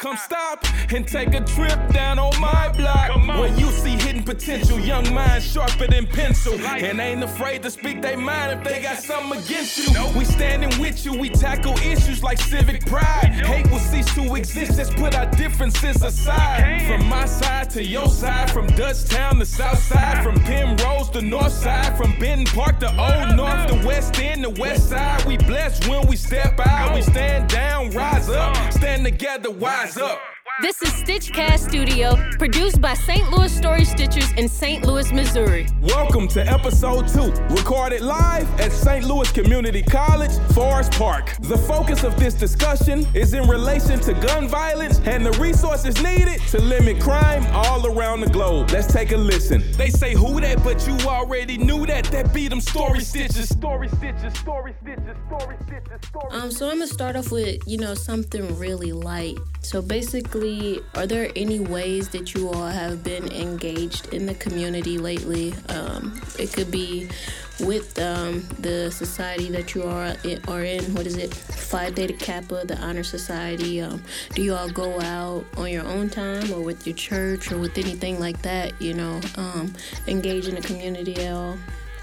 come stop and take a trip down on my block. Where you see hidden potential, young minds sharper than pencil. And ain't afraid to speak their mind if they got something against you. We standing with you, we tackle issues like civic pride. Hate will cease to exist, let's put our differences aside. From my side to your side, from Dutchtown to South Side, from Penrose to North Side, from Benton Park to Old North, the West End, the West Side. We blessed when we step out, we stand down, rise up, stand together, wise up. This is Stitchcast Studio, produced by St. Louis Story Stitchers in St. Louis, Missouri. Welcome to episode 2, recorded live at St. Louis Community College, Forest Park. The focus of this discussion is in relation to gun violence and the resources needed to limit crime all around the globe. Let's take a listen. They say who that, but you already knew that. That be them story stitches. Story stitches, story stitches, story stitches, story So I'm gonna start off with, something really light. So basically, are there any ways that you all have been engaged in the community lately? It could be with the society that you are in. What is it? Phi Theta Kappa, the Honor Society. Do you all go out on your own time or with your church or with anything like that, engage in the community at all?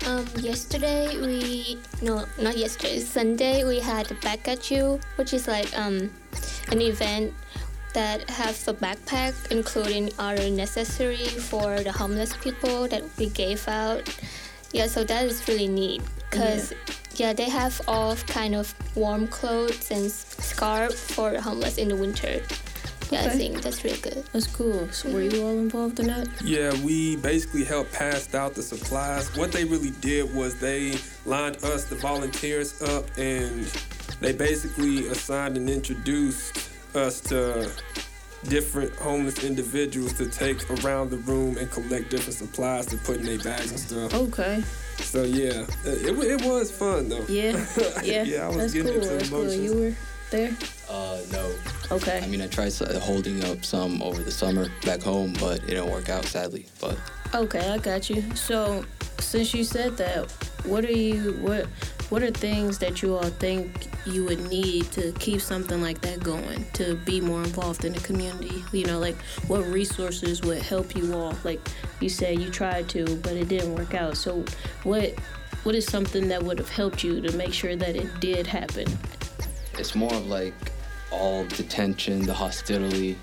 Sunday we had Back at You, which is like an event that have a backpack including all the necessary for the homeless people that we gave out. Yeah, so that is really neat because they have all kind of warm clothes and scarf for the homeless in the winter. Yeah, okay. I think that's really good. That's cool. So were you all involved in that? Yeah, we basically helped pass out the supplies. What they really did was they lined us, the volunteers, up, and they basically assigned and introduced us to different homeless individuals to take around the room and collect different supplies to put in their bags and stuff. Okay. So yeah, it was fun though. Yeah. Yeah, I was getting into emotions. Cool. You were there? No. Okay. I mean, I tried holding up some over the summer back home, but it didn't work out, sadly. But okay, I got you. So, since you said that, what are things that you all think you would need to keep something like that going, to be more involved in the community? Like what resources would help you all? Like you said, you tried to, but it didn't work out. So, what is something that would have helped you to make sure that it did happen? It's more of like all the tension, the hostility,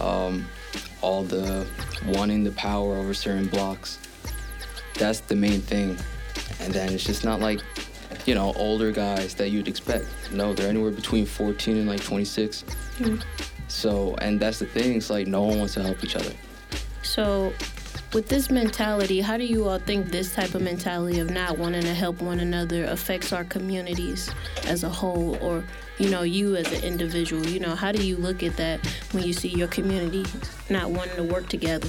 all the wanting the power over certain blocks. That's the main thing. And then it's just not like, older guys that you'd expect. No, they're anywhere between 14 and 26. Mm-hmm. So, and that's the thing. It's like no one wants to help each other. So, with this mentality, how do you all think this type of mentality of not wanting to help one another affects our communities as a whole, or, you as an individual? How do you look at that when you see your community not wanting to work together?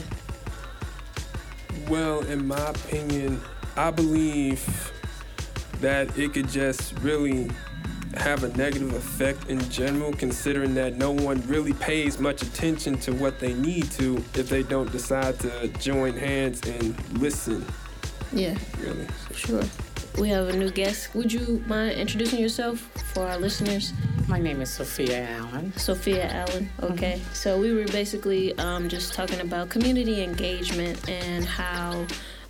Well, in my opinion, I believe that it could just really have a negative effect in general, considering that no one really pays much attention to what they need to if they don't decide to join hands and listen. Yeah. Really. Sure. We have a new guest. Would you mind introducing yourself for our listeners? My name is Sophia Allen. Sophia Allen, okay. Mm-hmm. So we were basically just talking about community engagement and how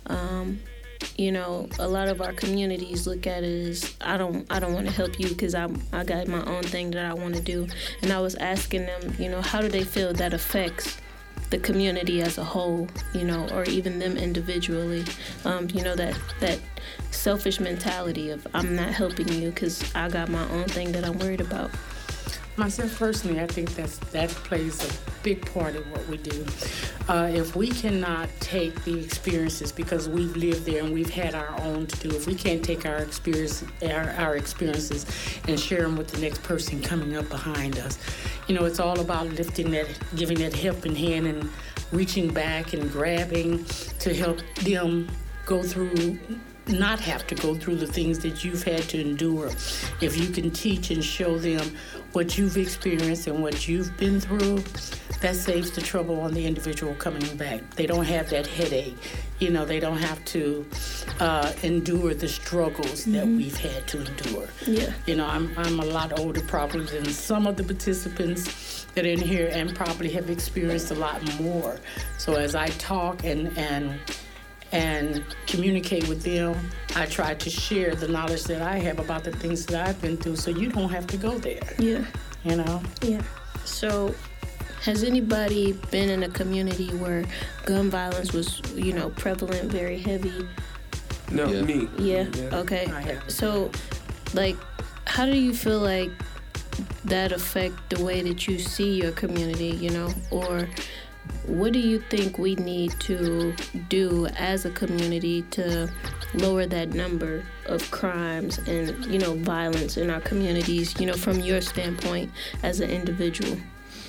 a lot of our communities look at it as, I don't want to help you because I got my own thing that I want to do. And I was asking them, how do they feel that affects the community as a whole, or even them individually? That selfish mentality of I'm not helping you because I got my own thing that I'm worried about. Myself personally, I think that plays a big part in what we do. If we cannot take the experiences, because we've lived there and we've had our own to do, if we can't take our experiences and share them with the next person coming up behind us, it's all about lifting that, giving that helping hand and reaching back and grabbing to help them not have to go through the things that you've had to endure. If you can teach and show them what you've experienced and what you've been through, that saves the trouble on the individual coming back. They don't have that headache. They don't have to endure the struggles that we've had to endure. Yeah. I'm a lot older probably than some of the participants, that are in here and probably have experienced a lot more. So as I talk and communicate with them, I try to share the knowledge that I have about the things that I've been through, so you don't have to go there. Yeah. You know? Yeah. So, has anybody been in a community where gun violence was, prevalent, very heavy? No, Yeah. me. Yeah. Okay. I have. So, like, how do you feel like that affect the way that you see your community, or what do you think we need to do as a community to lower that number of crimes and, violence in our communities, from your standpoint as an individual?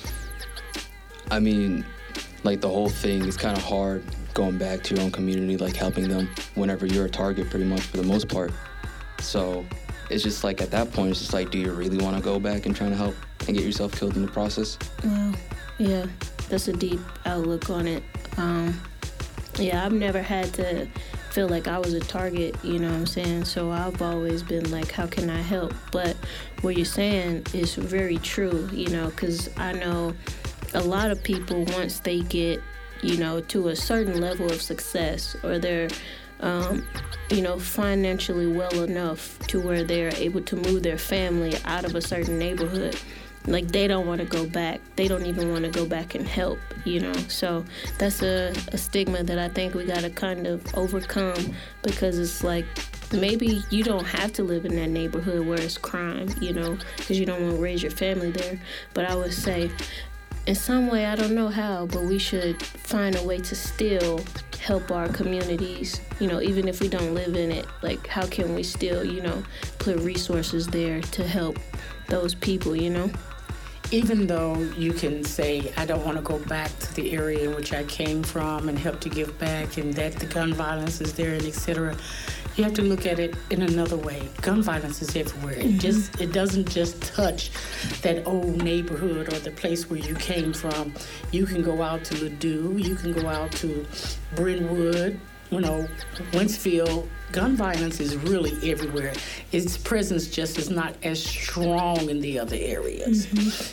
I mean, like, the whole thing is kind of hard going back to your own community, like helping them whenever you're a target pretty much for the most part. So it's just like at that point, it's just like, do you really want to go back and try to help and get yourself killed in the process? Well, yeah, that's a deep outlook on it. Yeah, I've never had to feel like I was a target, you know what I'm saying? So I've always been like, how can I help? But what you're saying is very true, because I know a lot of people, once they get, to a certain level of success, or they're, financially well enough to where they're able to move their family out of a certain neighborhood, like, they don't want to go back. They don't even want to go back and help, So that's a stigma that I think we got to kind of overcome, because it's like, maybe you don't have to live in that neighborhood where it's crime, because you don't want to raise your family there. But I would say, in some way, I don't know how, but we should find a way to still help our communities, even if we don't live in it. Like, how can we still, put resources there to help those people, Even though you can say, I don't want to go back to the area in which I came from and help to give back, and that the gun violence is there, and etc., you have to look at it in another way. Gun violence is everywhere. It doesn't just touch that old neighborhood or the place where you came from. You can go out to Ladue, you can go out to Brentwood, Wentzville. Gun violence is really everywhere. Its presence just is not as strong in the other areas.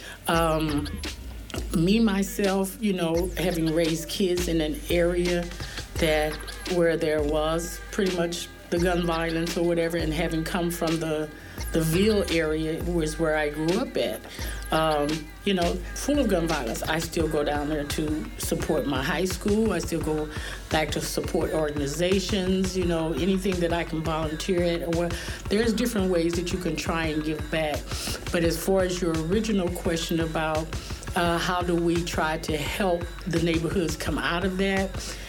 Me, myself, having raised kids in an area where there was pretty much the gun violence or whatever, and having come from the Ville area was where I grew up at, full of gun violence. I still go down there to support my high school. I still go back to support organizations, anything that I can volunteer at. Or there's different ways that you can try and give back. But as far as your original question about how do we try to help the neighborhoods come out of that,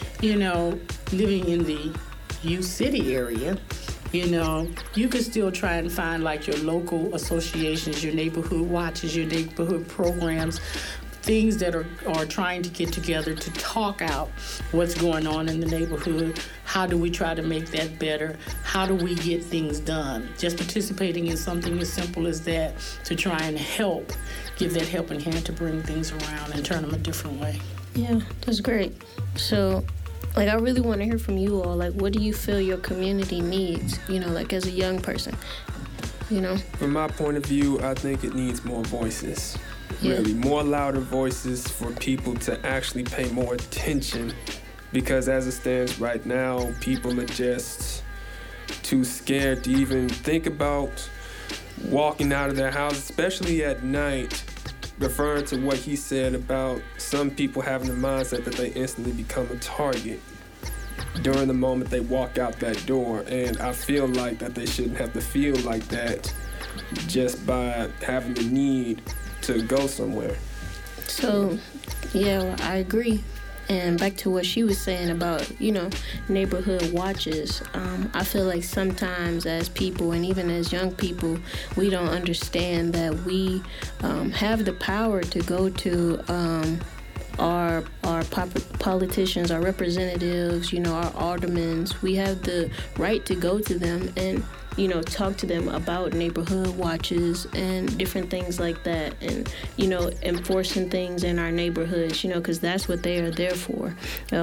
living in the U-City area, you can still try and find like your local associations, your neighborhood watches, your neighborhood programs, things that are trying to get together to talk out what's going on in the neighborhood. How do we try to make that better? How do we get things done? Just participating in something as simple as that to try and help, give that helping hand to bring things around and turn them a different way. Yeah, that's great. So, I really want to hear from you all. What do you feel your community needs, as a young person, From my point of view, I think it needs more voices. Yeah. Really, more louder voices for people to actually pay more attention. Because as it stands right now, people are just too scared to even think about walking out of their house, especially at night. Referring to what he said about some people having the mindset that they instantly become a target during the moment they walk out that door. And I feel like that they shouldn't have to feel like that just by having the need to go somewhere. So, yeah, I agree. And back to what she was saying about, neighborhood watches, I feel like sometimes as people and even as young people, we don't understand that we have the power to go to our politicians, our representatives, our aldermen. We have the right to go to them and talk to them about neighborhood watches and different things like that, and enforcing things in our neighborhoods, because that's what they are there for.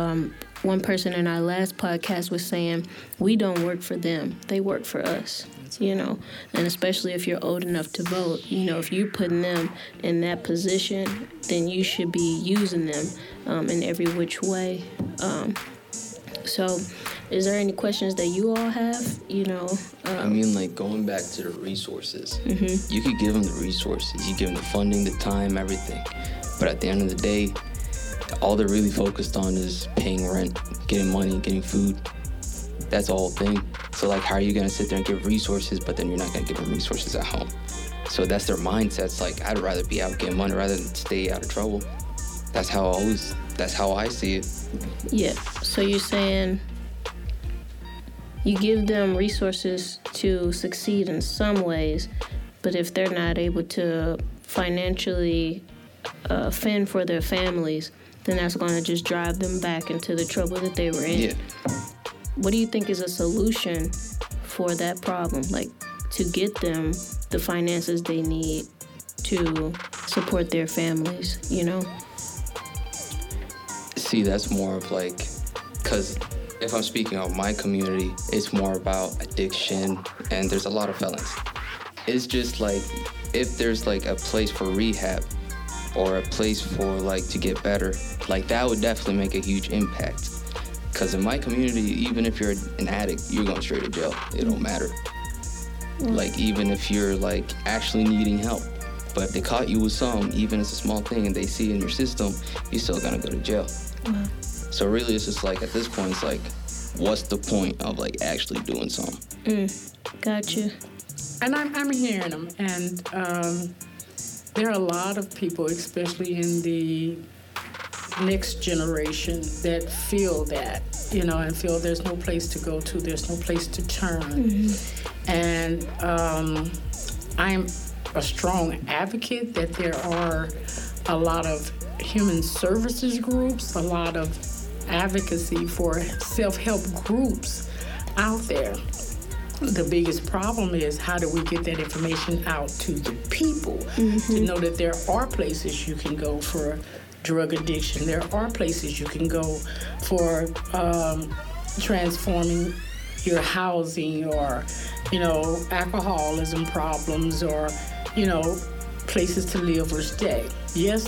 One person in our last podcast was saying, we don't work for them, they work for us. you know, and especially if you're old enough to vote, you know, if you're putting them in that position, then you should be using them in every which way. So is there any questions that you all have, you know? I mean, like, going back to the resources, you could give them the resources, you give them the funding, the time, everything. But at the end of the day, all they're really focused on is paying rent, getting money, getting food. That's the whole thing. So, like, how are you going to sit there and give resources, but then you're not going to give them resources at home? So that's their mindset. It's like, I'd rather be out getting money rather than stay out of trouble. That's how I see it. Yeah, so you're saying you give them resources to succeed in some ways, but if they're not able to financially fend for their families, then that's going to just drive them back into the trouble that they were in. Yeah. What do you think is a solution for that problem? Like, to get them the finances they need to support their families, you know? See, that's more of like, because if I'm speaking of my community, it's more about addiction, and there's a lot of felons. It's just like, if there's like a place for rehab or a place for like to get better, like that would definitely make a huge impact. Because in my community, even if you're an addict, you're going straight to jail. It don't matter. Like, even if you're like actually needing help, but if they caught you with some, even if it's a small thing, and they see it in your system, you're still gonna go to jail. So really, it's just like, at this point, it's like, what's the point of like actually doing something? Gotcha. And I'm hearing them, and there are a lot of people, especially in the next generation, that feel that, you know, and feel there's no place to go to, there's no place to turn. And I'm a strong advocate that there are a lot of human services groups, a lot of advocacy for self-help groups out there. The biggest problem is, how do we get that information out to the people to know that there are places you can go for drug addiction. There are places you can go for transforming your housing, or, you know, alcoholism problems, or, you know, places to live or stay. Yes,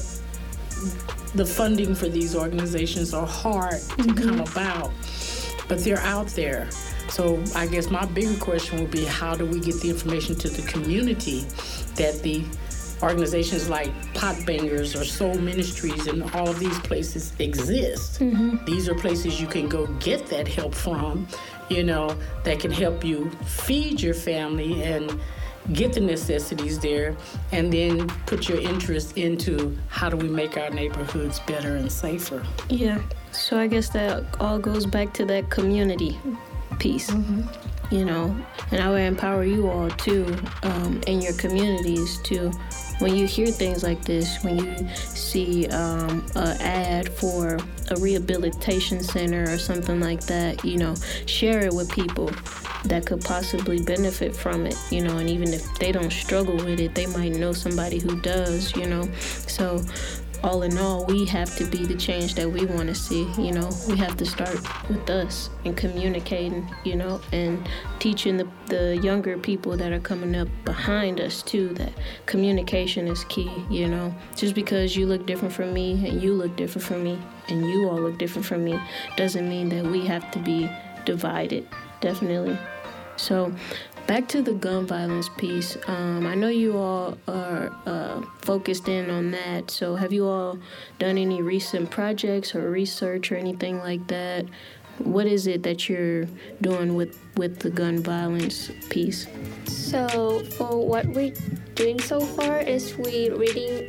the funding for these organizations are hard to come about, but they're out there. So I guess my bigger question would be, how do we get the information to the community that the organizations like Pot Bangers or Soul Ministries and all of these places exist? These are places you can go get that help from, you know, that can help you feed your family and get the necessities there, and then put your interest into how do we make our neighborhoods better and safer. Yeah, so I guess that all goes back to that community piece, you know, and I would empower you all too, in your communities to, when you hear things like this, when you see an ad for a rehabilitation center or something like that, you know, share it with people that could possibly benefit from it, you know, and even if they don't struggle with it, they might know somebody who does, you know. So all in all, we have to be the change that we want to see, you know. We have to start with us and communicating, you know, and teaching the younger people that are coming up behind us too, that communication is key, you know. Just because you look different from me and you look different from me and you all look different from me doesn't mean that we have to be divided, definitely. So back to the gun violence piece. I know you all are focused in on that. So have you all done any recent projects or research or anything like that? What is it that you're doing with the gun violence piece? So for what we're doing so far is we reading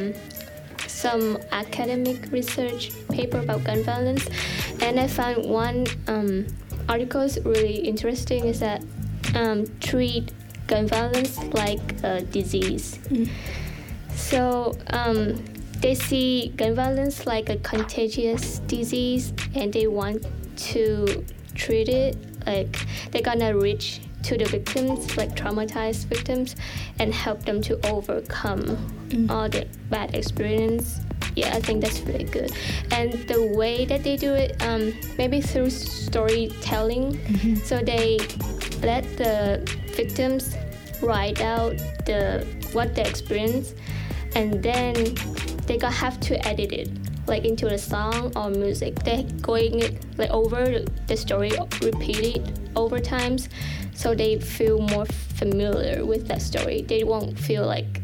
some academic research paper about gun violence, and I found one article is really interesting, is that treat gun violence like a disease. So they see gun violence like a contagious disease, and they want to treat it like they're gonna reach to the victims, like traumatized victims, and help them to overcome all the bad experience. Yeah, I think that's really good. And the way that they do it, maybe through storytelling. So they let the victims write out what they experience, and then they have to edit it like into a song or music. They're going like over the story, repeat it over times, so they feel more familiar with that story. They won't feel like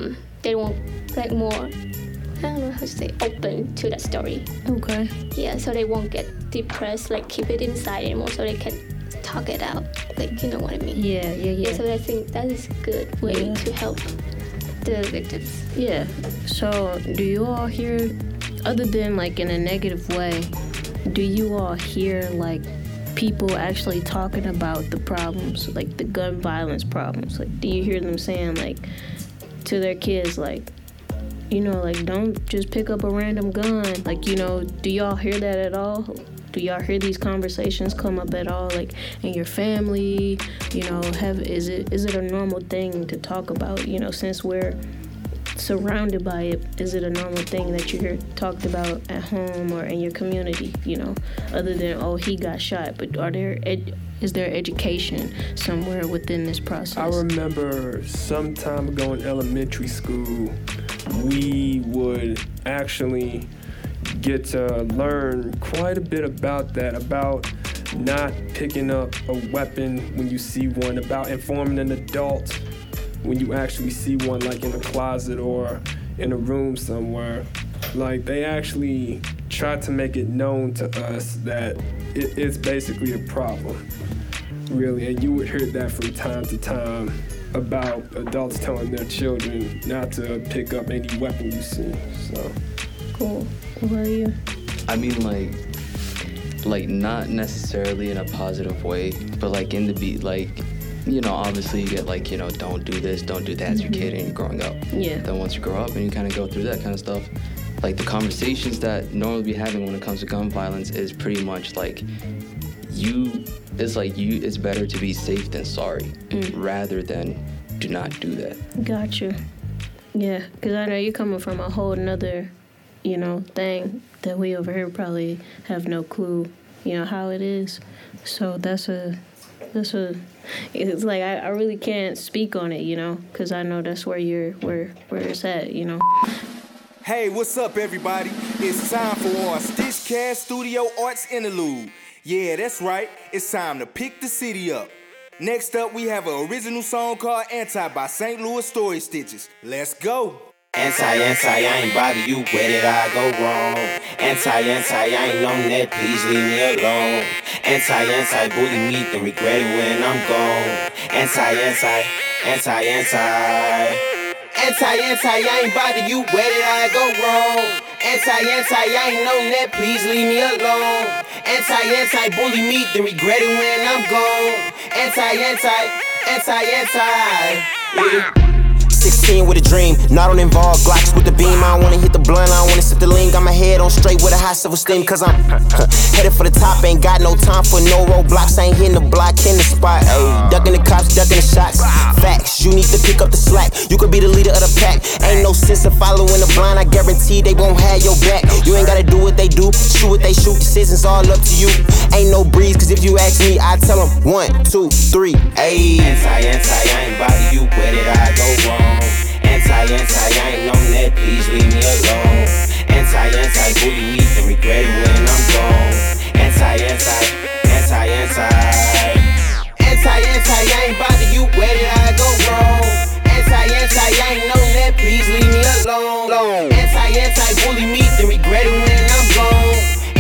more, I don't know how to say, open to that story. Okay. Yeah, so they won't get depressed, like keep it inside anymore, so they can talk it out. Like, you know what I mean? Yeah. So I think that is a good way to help the victims. Yeah. So do you all hear, other than like in a negative way, do you all hear like people actually talking about the problems, like the gun violence problems? Like, do you hear them saying like to their kids, like, you know, like, don't just pick up a random gun? Like, you know, do y'all hear that at all? Do y'all hear these conversations come up at all, like in your family? You know, is it a normal thing to talk about? You know, since we're surrounded by it, is it a normal thing that you hear talked about at home or in your community? You know, other than, oh, he got shot, but is there education somewhere within this process? I remember some time ago in elementary school, we would actually get to learn quite a bit about that, about not picking up a weapon when you see one, about informing an adult when you actually see one, like in a closet or in a room somewhere. Like, they actually try to make it known to us that it's basically a problem, really. And you would hear that from time to time about adults telling their children not to pick up any weapon you see. So cool. What about you? I mean, like not necessarily in a positive way, but like in the beat, like, you know, obviously you get like, you know, don't do this, don't do that as your kid and you're growing up. Yeah. Then once you grow up and you kind of go through that kind of stuff, like the conversations that normally be having when it comes to gun violence is pretty much like it's better to be safe than sorry, rather than do not do that. Gotcha. Yeah, because I know you're coming from a whole nother, you know, thing that we over here probably have no clue, you know, how it is. So it's like I really can't speak on it, you know, because I know that's where it's at, you know. Hey, what's up, everybody? It's time for our Stitchcast Studio Arts Interlude. Yeah, that's right. It's time to pick the city up. Next up, we have an original song called Anti by St. Louis Story Stitches. Let's go. Anti, I ain't bother you, where did I go wrong? Anti, I ain't on that, please leave me alone. Anti, bully me, then regret it when I'm gone. Anti, I ain't bother you, where did I go wrong? Anti, I ain't on that, please leave me alone. Anti, bully me, then regret it when I'm gone. Yeah. 16 with a dream, not on involved Glocks with the beam. I don't wanna hit the blunt, I don't wanna sip the lean. Got my head on straight with a high self-esteem, cause I'm headed for the top. Ain't got no time for no roadblocks. I ain't hitting the block, in the spot. Ayy, ducking the cops, ducking the shots. Facts, you need to pick up the slack. You could be the leader of the pack. Ain't no sense in following the blind, I guarantee they won't have your back. You ain't gotta do what they do, shoot what they shoot. Decisions all up to you. Ain't no breeze, cause if you ask me, I tell them 1, 2, 3, ayy. Anti, I ain't bother you, where did I go wrong? Anti, I ain't on that, please leave me alone. Anti, bully me, then regret it when I'm gone. Anti, I ain't bother you, where did I go wrong? Anti, I ain't on that, please leave me alone. Anti, bully me, then regret it when I'm gone.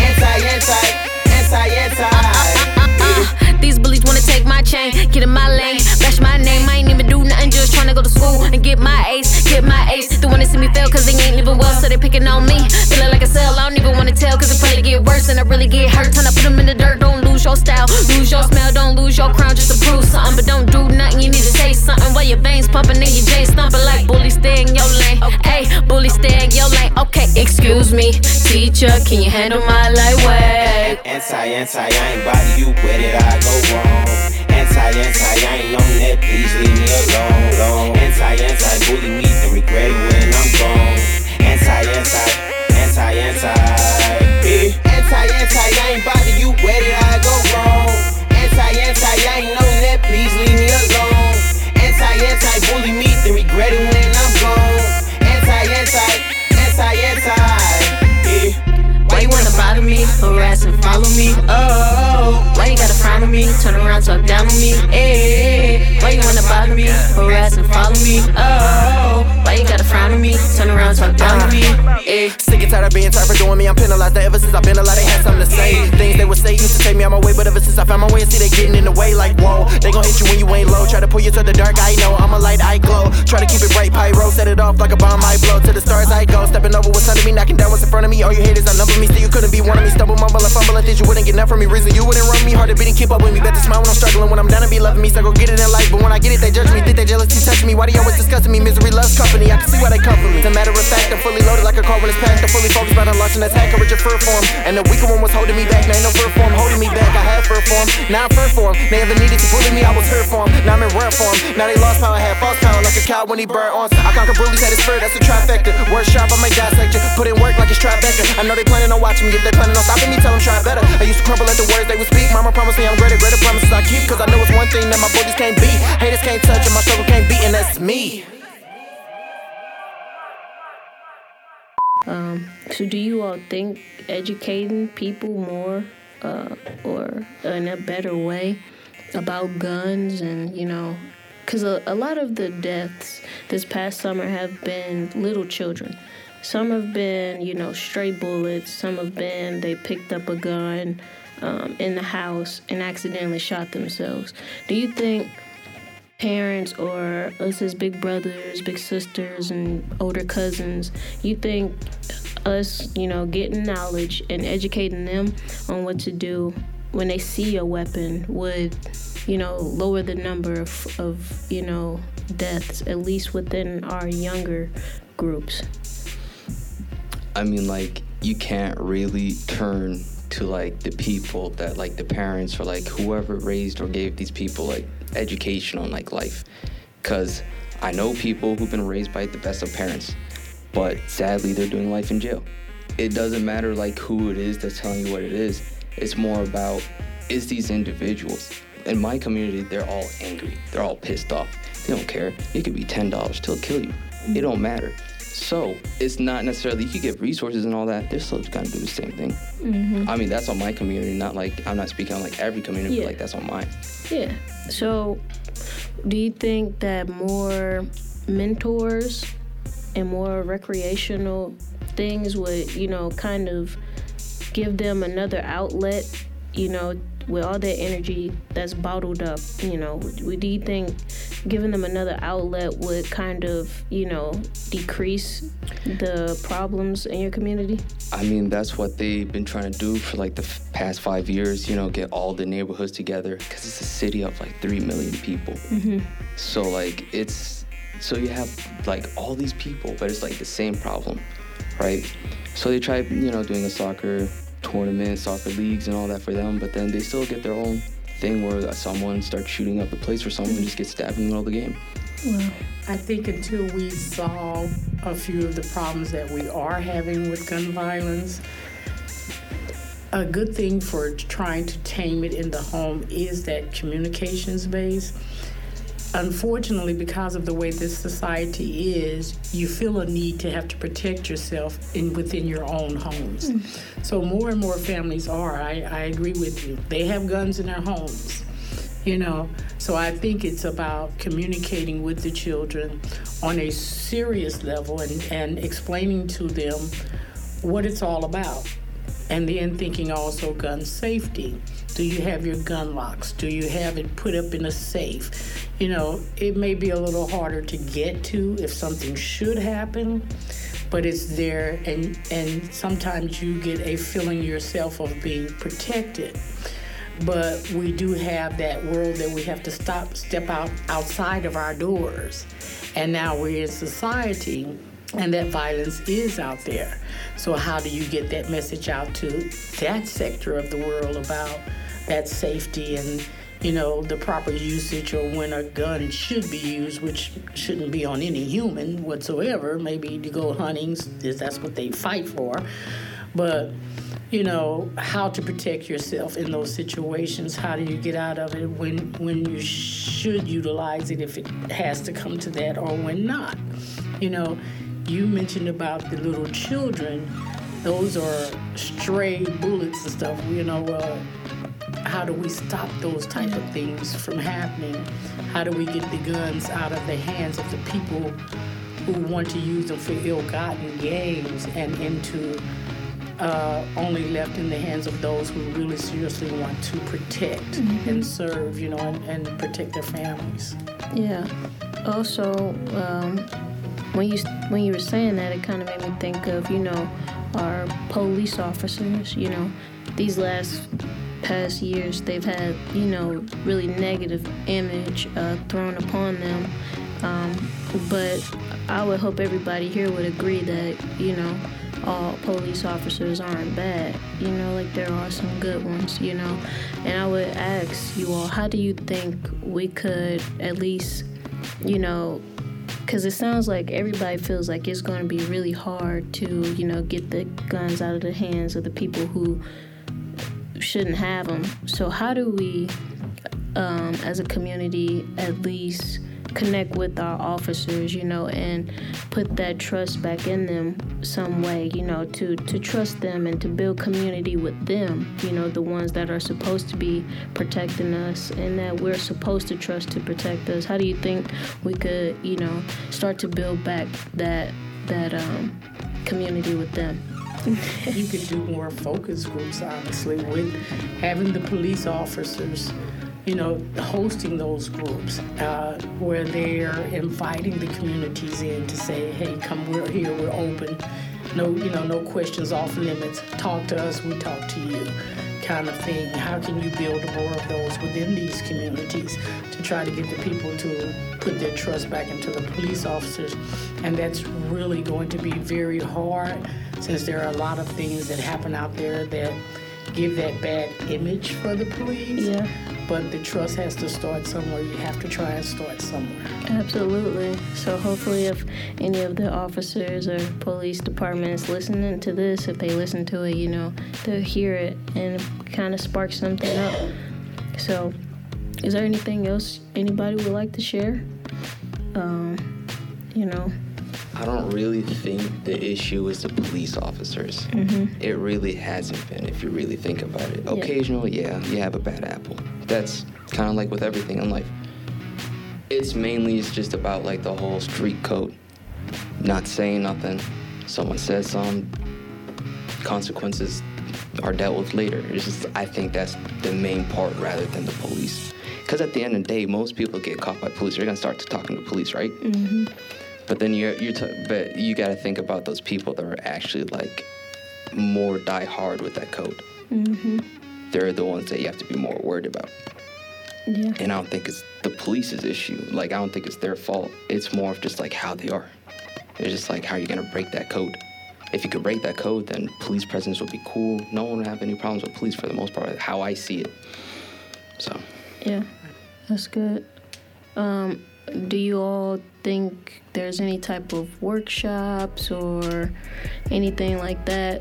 These bullies wanna take my chain, get in my lane, bash my name. I ain't even do nothing, just tryna go to school and get my ace. They wanna see me fail cause they ain't living well, so they picking on me. Feeling like a cell, I don't even wanna tell cause it probably get worse and I really get hurt. Time to put them in the dirt, don't lose your style, lose your smell, don't lose your crown just to prove something. But don't do nothing, you need to say something while your veins pumping and your J stomping like bully, stay in your lane. Ayy, bully, stay in your lane. Okay, excuse me, teacher, can you handle my lightweight? Anti, I ain't bother you, where did I go wrong? Anti, I ain't on that, please leave me alone. Anti, bully me, then regret it when I'm gone. Anti, I ain't bother you, where did I go wrong? Anti, I ain't on that, me? Turn around, talk down on me. Hey, why you wanna bother me? Harass and follow me. Oh, why you gotta frown on me? Turn around, talk down on me. Hey. Sick and tired of being tired for doing me. I'm penalized. Ever since I've been alive, they had something to say. Things they would say used to take me on my way, but ever since I found my way, I see they getting in the way. Like whoa, they gon' hit you when you ain't low. Try to pull you to the dark, I know I'm a light, I glow. Try to keep it bright, pyro, set it off like a bomb, I blow. To the stars I go, stepping over what's under me, knocking down what's in front of me. All your haters outnumber me, still you couldn't be one of me. Stumble, mumble, and fumble, and think you wouldn't get enough from me. Reason you wouldn't run me, hard to beat and keep up with me. Bet to smile when I'm struggling, when I'm down and be loving me. So go get it in life, but when I get it, they judge me. Think they jealousy touching me, why they always discussing me? Misery loves company, I can see why they come for me. As a matter of fact, I'm fully loaded like a car when it's packed. I'm fully focused about to launch an attack, coverage of fur form. And the weaker one was holding me back, now ain't no fur form holding me back. I had fur form, now I'm fur form. They ever needed to bully me, I was her form. Now I'm in rare form, now they lost power, had false power like a cow when he burned on. I conquer bullies at his fur, that's a trifecta. Word sharp, I might dissect you. Put in work like it's Tribeca. I know they planning on watching me, if they planning on stopping me, tell them try better. I used to crumble at the words they would speak. Mama promised me I'm greater, greater promises I keep. Cause I know it's one thing that my bullies can't beat. Haters can't touch and my struggle can't beat, and that's me. So do you all think educating people more or in a better way about guns and, you know, because a lot of the deaths this past summer have been little children. Some have been, you know, stray bullets. Some have been they picked up a gun in the house and accidentally shot themselves. Do you think parents or us as big brothers, big sisters, and older cousins, you think us, you know, getting knowledge and educating them on what to do when they see a weapon would, you know, lower the number of you know, deaths, at least within our younger groups? I mean, like, you can't really turn to, like, the people that, like, the parents or, like, whoever raised or gave these people, like, education on, like, life. Because I know people who've been raised by the best of parents, but sadly, they're doing life in jail. It doesn't matter, like, who it is that's telling you what it is. It's more about, is these individuals. In my community, they're all angry. They're all pissed off. They don't care. It could be $10 till kill you. It don't matter. So it's not necessarily, you could get resources and all that, they're still gonna do the same thing. Mm-hmm. I mean, that's on my community, not like, I'm not speaking on like every community, but like that's on mine. Yeah. So do you think that more mentors and more recreational things would, you know, kind of give them another outlet, you know, with all that energy that's bottled up, you know? Do you think giving them another outlet would kind of, you know, decrease the problems in your community? I mean, that's what they've been trying to do for like the past 5 years, you know, get all the neighborhoods together, because it's a city of like 3 million people. Mm-hmm. So like so you have like all these people, but it's like the same problem, right? So they tried, you know, doing a soccer tournament, soccer leagues and all that for them, but then they still get their own thing where someone starts shooting up the place or someone just gets stabbed in the middle of the game. Well, I think until we solve a few of the problems that we are having with gun violence, a good thing for trying to tame it in the home is that communications base. Unfortunately, because of the way this society is, you feel a need to have to protect yourself within your own homes. So more and more families are, I agree with you, they have guns in their homes, you know. So I think it's about communicating with the children on a serious level and explaining to them what it's all about. And then thinking also gun safety. Do you have your gun locks? Do you have it put up in a safe? You know, it may be a little harder to get to if something should happen, but it's there, and sometimes you get a feeling yourself of being protected. But we do have that world that we have to step out outside of our doors. And now we're in society, and that violence is out there. So how do you get that message out to that sector of the world about that safety and, you know, the proper usage, or when a gun should be used, which shouldn't be on any human whatsoever. Maybe to go hunting, that's what they fight for. But, you know, how to protect yourself in those situations. How do you get out of it when you should utilize it, if it has to come to that, or when not? You know, you mentioned about the little children. Those are stray bullets and stuff, you know. how do we stop those type of things from happening? How do we get the guns out of the hands of the people who want to use them for ill-gotten gains and into only left in the hands of those who really seriously want to protect and serve, and protect their families. Yeah. Also, when you were saying that, it kind of made me think of, our police officers. These past years, they've had, really negative image thrown upon them. But I would hope everybody here would agree that, all police officers aren't bad. There are some good ones, And I would ask you all, how do you think we could at least, because it sounds like everybody feels like it's going to be really hard to, get the guns out of the hands of the people who shouldn't have them. So how do we, as a community, at least connect with our officers, and put that trust back in them some way, to trust them and to build community with them, the ones that are supposed to be protecting us and that we're supposed to trust to protect us? How do you think we could, start to build back that community with them? You could do more focus groups, honestly, with having the police officers hosting those groups where they're inviting the communities in to say, hey, come, we're here, we're open. No questions off limits. Talk to us, we talk to you, kind of thing. How can you build more of those within these communities to try to get the people to put their trust back into the police officers? And that's really going to be very hard, since there are a lot of things that happen out there that give that bad image for the police. Yeah. But the trust has to start somewhere. You have to try and start somewhere. Absolutely. So hopefully if any of the officers or police departments listening to this, if they listen to it, they'll hear it and kind of spark something up. So is there anything else anybody would like to share? I don't really think the issue is the police officers. It really hasn't been, if you really think about it. Occasionally, you have a bad apple. That's kind of like with everything in life. It's just about the whole street code. Not saying nothing. Someone says something. Consequences are dealt with later. I think that's the main part rather than the police. Because at the end of the day, most people get caught by police. They're going to start talking to police, right? But then but you got to think about those people that are actually more die hard with that code. They're the ones that you have to be more worried about. Yeah. And I don't think it's the police's issue. I don't think it's their fault. It's more of just how they are. It's just how are you going to break that code? If you could break that code, then police presence would be cool. No one would have any problems with police for the most part, how I see it. So. Yeah, that's good. Do you all think there's any type of workshops or anything like that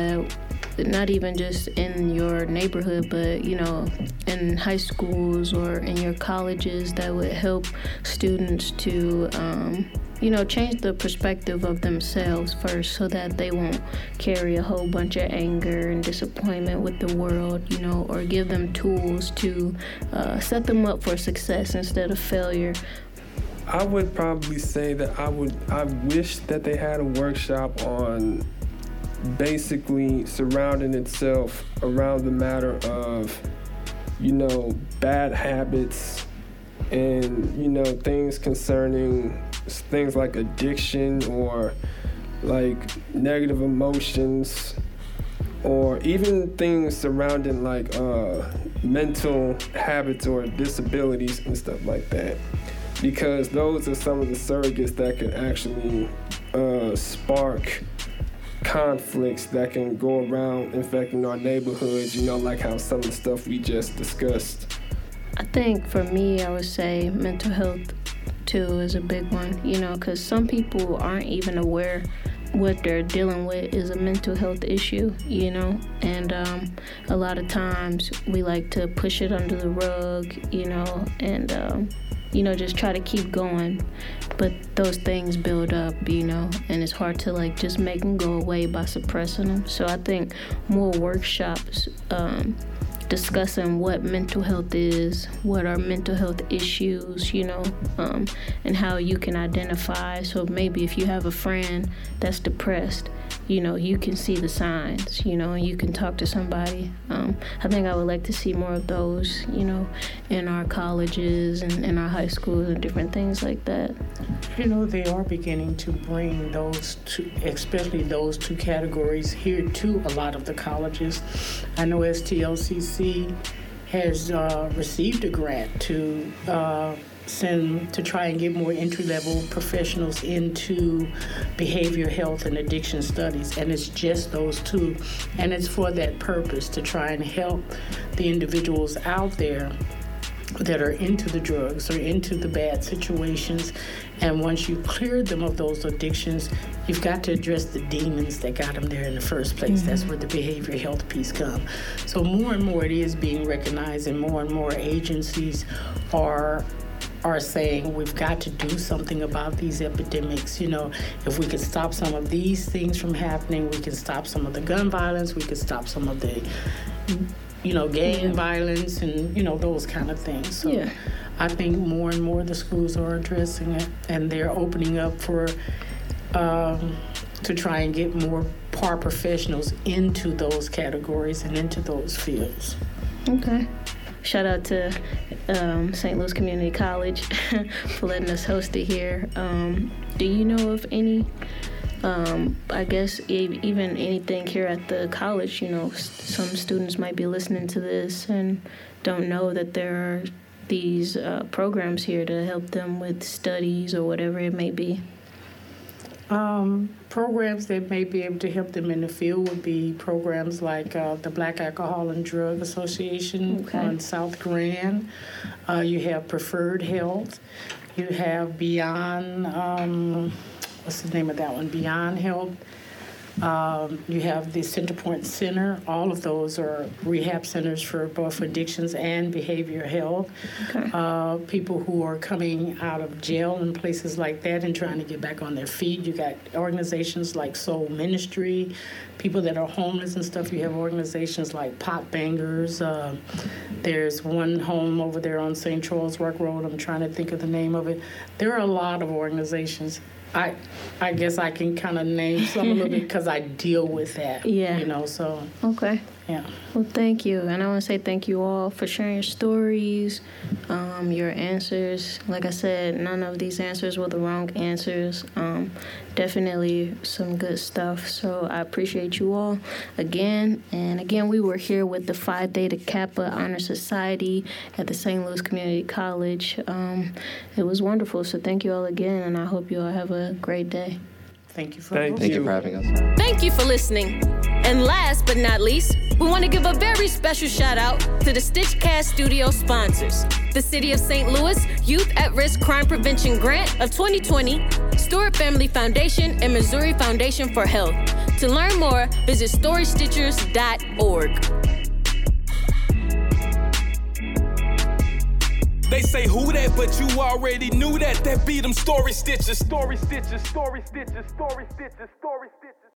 not even just in your neighborhood, but, in high schools or in your colleges that would help students to, change the perspective of themselves first so that they won't carry a whole bunch of anger and disappointment with the world, or give them tools to set them up for success instead of failure? I would probably say that I wish that they had a workshop on basically surrounding itself around the matter of, bad habits and, things concerning things like addiction or negative emotions, or even things surrounding mental habits or disabilities and stuff like that. Because those are some of the surrogates that can actually spark conflicts that can go around infecting our neighborhoods, like how some of the stuff we just discussed. I think for me, I would say mental health too is a big one, because some people aren't even aware what they're dealing with is a mental health issue, and a lot of times we like to push it under the rug, and just try to keep going. But those things build up, and it's hard to just make them go away by suppressing them. So I think more workshops discussing what mental health is, what are mental health issues, and how you can identify. So maybe if you have a friend that's depressed, you can see the signs, and you can talk to somebody. I think I would like to see more of those, in our colleges and in our high schools and different things like that. They are beginning to bring those two, especially those two categories here to a lot of the colleges. I know STLCC has received a grant to try and get more entry-level professionals into behavioral health and addiction studies, and it's just those two, and it's for that purpose, to try and help the individuals out there that are into the drugs or into the bad situations. And once you clear them of those addictions, you've got to address the demons that got them there in the first place. That's where the behavioral health piece comes. So more and more it is being recognized, and more agencies are saying we've got to do something about these epidemics. If we could stop some of these things from happening, we can stop some of the gun violence, we could stop some of the gang violence and those kind of things. So I think more and more the schools are addressing it, and they're opening up for to try and get more paraprofessionals into those categories and into those fields. Okay. Shout out to St. Louis Community College for letting us host it here. Do you know of any, I guess, even anything here at the college? Some students might be listening to this and don't know that there are these programs here to help them with studies or whatever it may be. Programs that may be able to help them in the field would be programs like the Black Alcohol and Drug Association on South Grand. You have Preferred Health. You have Beyond, what's the name of that one? Beyond Health. You have the Centerpoint Center. All of those are rehab centers for both addictions and behavioral health. Okay. People who are coming out of jail and places like that and trying to get back on their feet. You got organizations like Soul Ministry. People that are homeless and stuff, you have organizations like Pot Bangers. There's one home over there on St. Charles Rock Road. I'm trying to think of the name of it. There are a lot of organizations. I guess I can kind of name some a little bit because I deal with that. Yeah. So. Okay. Yeah. Well, thank you. And I want to say thank you all for sharing your stories, your answers. Like I said, none of these answers were the wrong answers. Definitely some good stuff. So I appreciate you all again. And again, we were here with the Phi Theta Kappa Honor Society at the St. Louis Community College. It was wonderful. So thank you all again. And I hope you all have a great day. Thank you for having us. Thank you for listening. And last but not least, we want to give a very special shout out to the Stitchcast Studio sponsors: the City of St. Louis Youth at-Risk Crime Prevention Grant of 2020, Stewart Family Foundation, and Missouri Foundation for Health. To learn more, visit storystitchers.org. They say who that, but you already knew that. That be them story stitches. Story stitches, story stitches, story stitches, story stitches.